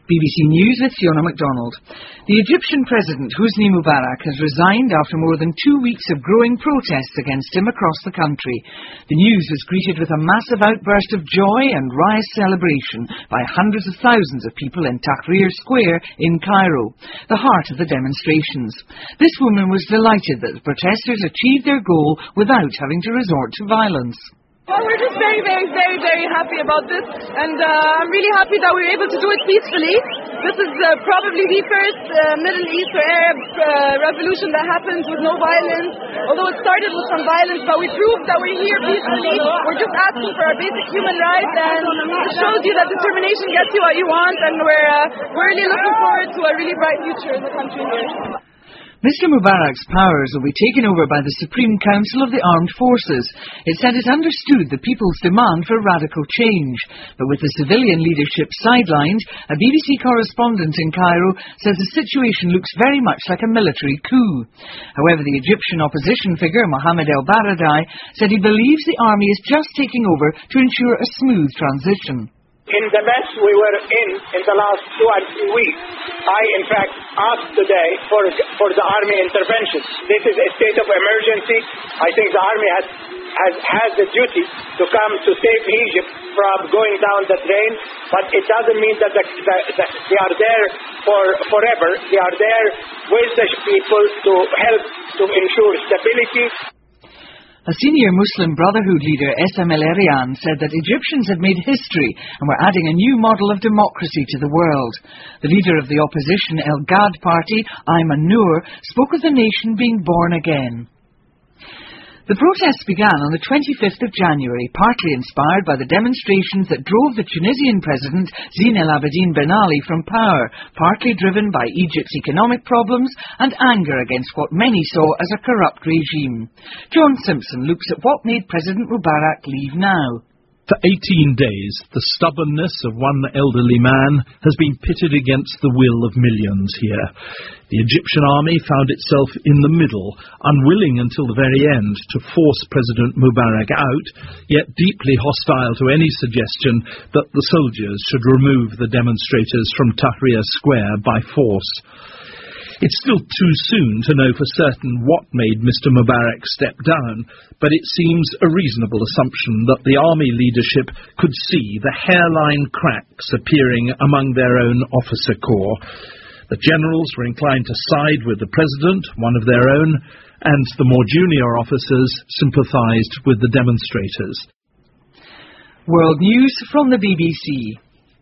BBC News with Fiona MacDonald. The Egyptian President Hosni Mubarak has resigned after more than 2 weeks of growing protests against him across the country. The news was greeted with a massive outburst of joy and riotous celebration by hundreds of thousands of people in Tahrir Square in Cairo, the heart of the demonstrations. This woman was delighted that the protesters achieved their goal without having to resort to violence. Well, we're just very happy about this, and I'm really happy that we're able to do it peacefully. This is probably the first Middle East or Arab revolution that happens with no violence, although it started with some violence, but we proved that we're here peacefully. We're just asking for our basic human rights, and it shows you that determination gets you what you want, and we're really looking forward to a really bright future in the country here. Mr Mubarak's powers will be taken over by the Supreme Council of the Armed Forces. It said it understood the people's demand for radical change. But with the civilian leadership sidelined, a BBC correspondent in Cairo says the situation looks very much like a military coup. However, the Egyptian opposition figure, Mohamed El Baradei, said he believes the army is just taking over to ensure a smooth transition. In the mess we were in the last 2 or 3 weeks, I in fact asked today for the army intervention. This is a state of emergency. I think the army has the duty to come to save Egypt from going down the drain, but it doesn't mean that they are there for forever. They are there with the people to help to ensure stability. A senior Muslim Brotherhood leader, Essam El Arian, said that Egyptians had made history and were adding a new model of democracy to the world. The leader of the opposition El Ghad party, Ayman Noor, spoke of the nation being born again. The protests began on the 25th of January, partly inspired by the demonstrations that drove the Tunisian president Zine El Abidine Ben Ali from power, partly driven by Egypt's economic problems and anger against what many saw as a corrupt regime. John Simpson looks at what made President Mubarak leave now. For 18 days, the stubbornness of one elderly man has been pitted against the will of millions here. The Egyptian army found itself in the middle, unwilling until the very end to force President Mubarak out, yet deeply hostile to any suggestion that the soldiers should remove the demonstrators from Tahrir Square by force. It's still too soon to know for certain what made Mr Mubarak step down, but it seems a reasonable assumption that the army leadership could see the hairline cracks appearing among their own officer corps. The generals were inclined to side with the president, one of their own, and the more junior officers sympathised with the demonstrators. World News from the BBC.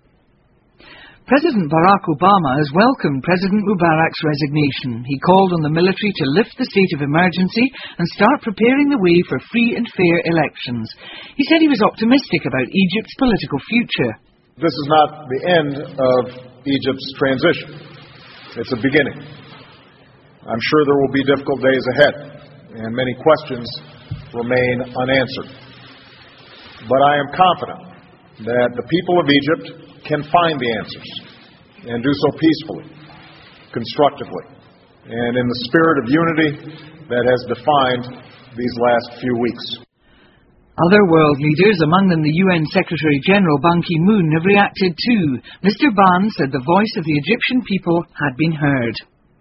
President Barack Obama has welcomed President Mubarak's resignation. He called on the military to lift the state of emergency and start preparing the way for free and fair elections. He said he was optimistic about Egypt's political future. This is not the end of Egypt's transition. It's a beginning. I'm sure there will be difficult days ahead, and many questions remain unanswered. But I am confident that the people of Egypt can find the answers and do so peacefully, constructively, and in the spirit of unity that has defined these last few weeks. Other world leaders, among them the UN Secretary-General Ban Ki-moon, have reacted too. Mr Ban said the voice of the Egyptian people had been heard.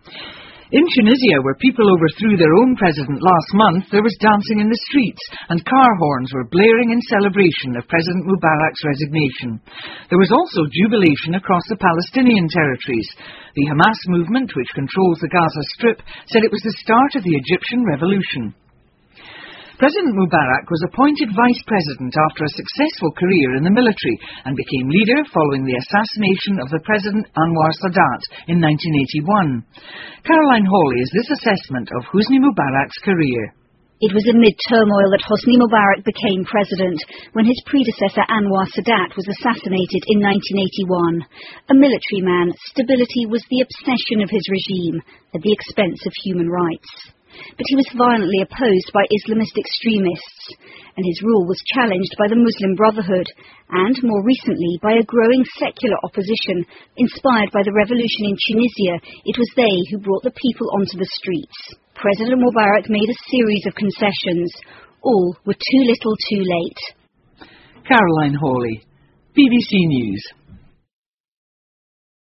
In Tunisia, where people overthrew their own president last month, there was dancing in the streets and car horns were blaring in celebration of President Mubarak's resignation. There was also jubilation across the Palestinian territories. The Hamas movement, which controls the Gaza Strip, said it was the start of the Egyptian revolution. President Mubarak was appointed vice president after a successful career in the military and became leader following the assassination of the President Anwar Sadat in 1981. Caroline Hawley has this assessment of Hosni Mubarak's career. It was amid turmoil that Hosni Mubarak became president when his predecessor Anwar Sadat was assassinated in 1981. A military man, stability was the obsession of his regime at the expense of human rights. But he was violently opposed by Islamist extremists, and his rule was challenged by the Muslim Brotherhood and, more recently, by a growing secular opposition. Inspired by the revolution in Tunisia, it was they who brought the people onto the streets. President Mubarak made a series of concessions. All were too little too late. Caroline Hawley, BBC News.